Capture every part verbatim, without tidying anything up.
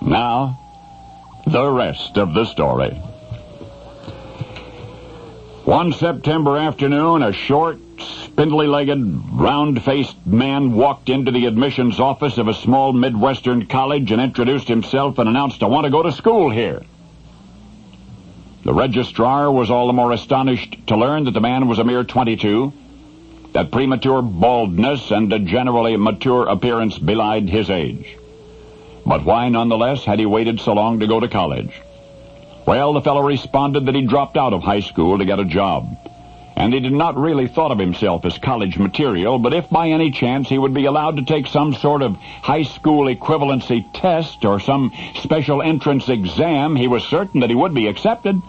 Now, the rest of the story. One September afternoon, a short, spindly-legged, round-faced man walked into the admissions office of a small Midwestern college and introduced himself and announced, "I want to go to school here." The registrar was all the more astonished to learn that the man was a mere twenty-two, that premature baldness and a generally mature appearance belied his age. But why, nonetheless, had he waited so long to go to college? Well, the fellow responded that he dropped out of high school to get a job, and he did not really thought of himself as college material, but if by any chance he would be allowed to take some sort of high school equivalency test or some special entrance exam, he was certain that he would be accepted.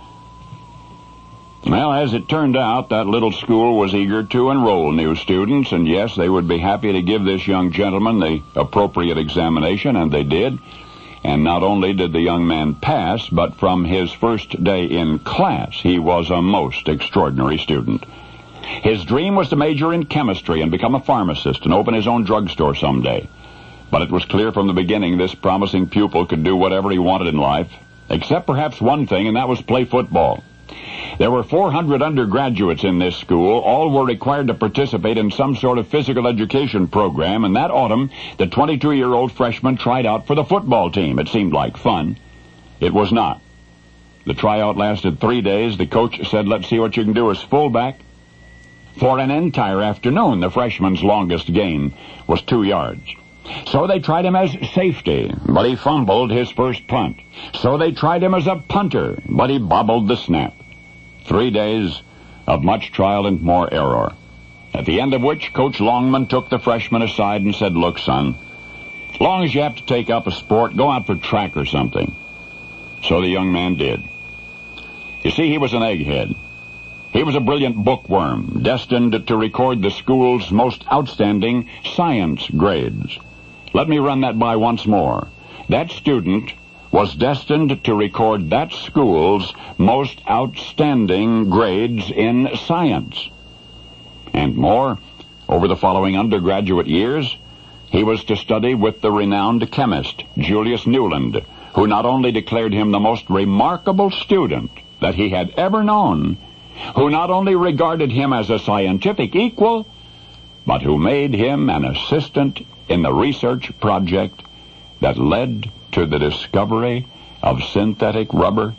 Well, as it turned out, that little school was eager to enroll new students, and yes, they would be happy to give this young gentleman the appropriate examination, and they did. And not only did the young man pass, but from his first day in class, he was a most extraordinary student. His dream was to major in chemistry and become a pharmacist and open his own drugstore someday. But it was clear from the beginning this promising pupil could do whatever he wanted in life, except perhaps one thing, and that was play football. There were four hundred undergraduates in this school. All were required to participate in some sort of physical education program, and that autumn, the twenty-two-year-old freshman tried out for the football team. It seemed like fun. It was not. The tryout lasted three days. The coach said, "Let's see what you can do as fullback." For an entire afternoon, the freshman's longest gain was two yards. So they tried him as safety, but he fumbled his first punt. So they tried him as a punter, but he bobbled the snap. Three days of much trial and more error, at the end of which Coach Longman took the freshman aside and said, "Look, son, as long as you have to take up a sport, go out for track or something." So the young man did. You see, he was an egghead. He was a brilliant bookworm, destined to record the school's most outstanding science grades. Let me run that by once more. That student was destined to record that school's most outstanding grades in science. And more, over the following undergraduate years, he was to study with the renowned chemist, Julius Newland, who not only declared him the most remarkable student that he had ever known, who not only regarded him as a scientific equal, but who made him an assistant in the research project that led to the discovery of synthetic rubber.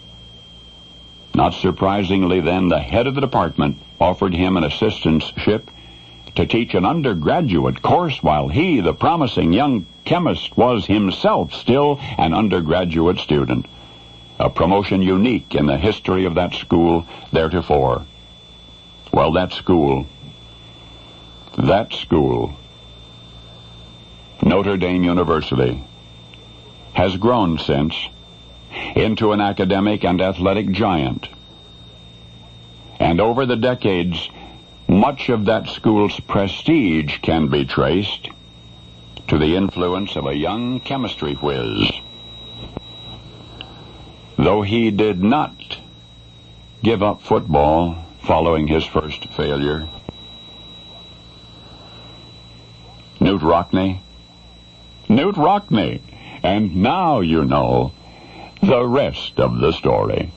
Not surprisingly, then, the head of the department offered him an assistantship to teach an undergraduate course while he, the promising young chemist, was himself still an undergraduate student. A promotion unique in the history of that school theretofore. Well, that school, that school, Notre Dame University, has grown since into an academic and athletic giant. And over the decades, much of that school's prestige can be traced to the influence of a young chemistry whiz. Though he did not give up football following his first failure. Knute Rockne. Knute Rockne. And now you know the rest of the story.